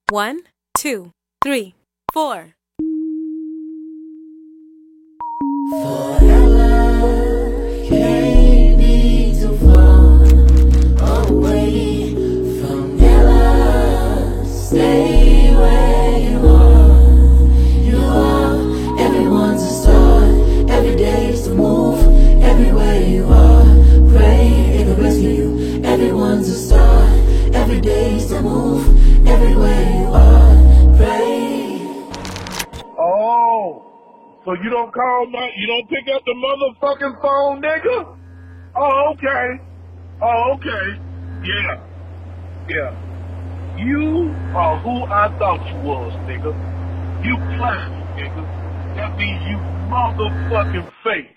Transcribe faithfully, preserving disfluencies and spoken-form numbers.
One, two, three, four. Forever can't be too far away from Ella. Stay where you are. You are everyone's a star. Every day's to move. Everywhere you are, pray it will rescue you. Everyone's a star. Every day's to move. Everywhere you are, pray. Oh. So you don't call my, you don't pick up the motherfucking phone, nigga? Oh, okay. Oh, okay. Yeah. Yeah. You are who I thought you was, nigga. You plastic, nigga. That means you motherfucking fake.